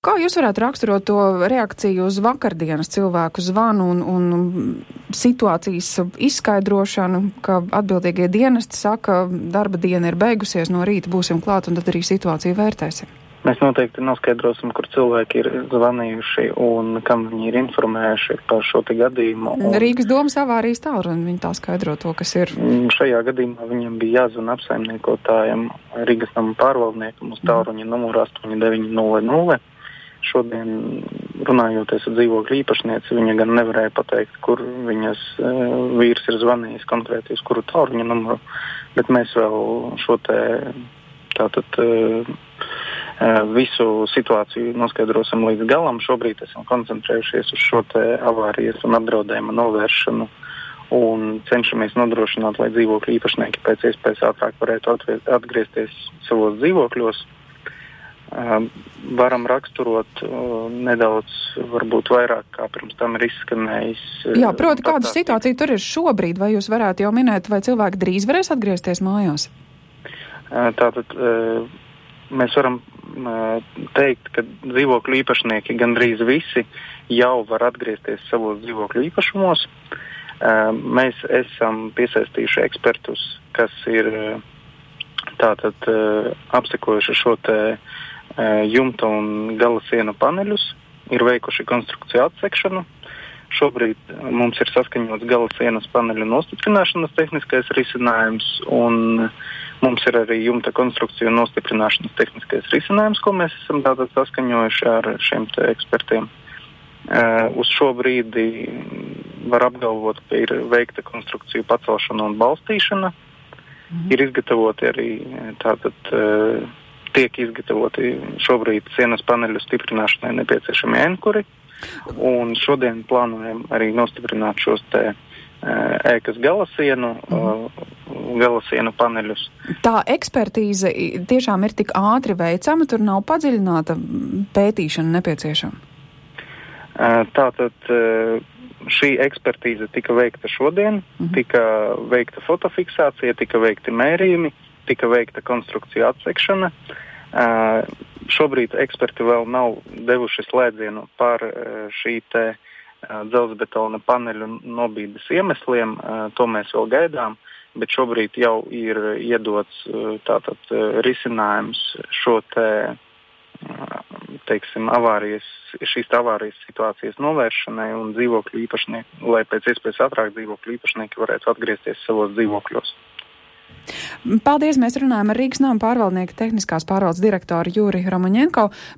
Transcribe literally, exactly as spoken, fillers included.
Kā jūs varētu raksturot to reakciju uz vakardienas cilvēku zvanu un, un situācijas izskaidrošanu, ka atbildīgie dienesti saka, darba diena ir beigusies, no rīta būsim klāt un tad arī situāciju vērtēsim? Mēs noteikti noskaidrosim, kur cilvēki ir zvanījuši un kam viņi ir informējuši par šo te gadījumu. Un Rīgas domas avārijas tālruni, viņi tā skaidro to, kas ir. Šajā gadījumā viņam bija jāzvan apsaimniekotājiem Rīgas nama pārvaldniekam uz tālruņa numuru astoņi deviņi nulle nulle. Šodien, runājoties ar dzīvokļu īpašnieci, viņa gan nevarēja pateikt, kur viņas e, vīrs ir zvanījis konkrēti uz kuru tālruņa numuru, bet mēs vēl šo te tātad e, visu situāciju noskaidrosim līdz galam. Šobrīd esam koncentrējušies uz šo te avārijas un apdraudējuma novēršanu un cenšamies nodrošināt, lai dzīvokļu īpašnieki pēc iespējas ātrāk varētu atgriezties savos dzīvokļos. Varam raksturot nedaudz, varbūt vairāk, kā pirms tam ir izskanējis. Jā, proti, kāda situācija tur ir šobrīd? Vai jūs varētu jau minēt, vai cilvēki drīz varēs atgriezties mājās? Tātad mēs varam teikt, ka dzīvokļu īpašnieki gandrīz visi jau var atgriezties savos dzīvokļu īpašumos. Mēs esam piesaistījuši ekspertus, kas ir tātad apsekojuši šo te jumta un gala sienu paneļus, ir veikuši konstrukciju atsekšanu. Šobrīd mums ir saskaņots gala sienas paneļu nostiprināšanas tehniskais risinājums un mums ir arī jumta konstrukciju nostiprināšanas tehniskais risinājums, ko mēs esam tātad saskaņojuši ar šiem te ekspertiem. Uh, uz šo brīdi var apgalvot, ka ir veikta konstrukciju pacelšana un balstīšana. Mm. Ir izgatavoti arī tātad uh, tiek izgatavoti šobrīd sienas paneļu stiprināšanai nepieciešami enkuri. Un šodien plānojam arī nostiprināt šos te ēkas galasienu, mm. galasienu paneļus. Tā ekspertīze tiešām ir tik ātri veicama, tur nav padziļināta pētīšana nepieciešama? Tātad šī ekspertīze tika veikta šodien, mm. tika veikta fotofiksācija, tika veikti mērījumi, tika veikta konstrukcija atsekšana. Šobrīd eksperti vēl nav devuši slēdzienu par šī te dzelzbetona paneļu nobīdes iemesliem, to mēs vēl gaidām, bet šobrīd jau ir iedots tātad risinājums šo te, teiksim, avārijas, šīs avārijas situācijas novēršanai un dzīvokļu īpašnieki, lai pēc iespējas ātrāk dzīvokļu īpašnieki varētu atgriezties savos dzīvokļos. Paldies, mēs runājam ar Rīgas nama pārvaldnieku tehniskās pārvaldes direktoru Juri Romaņenko.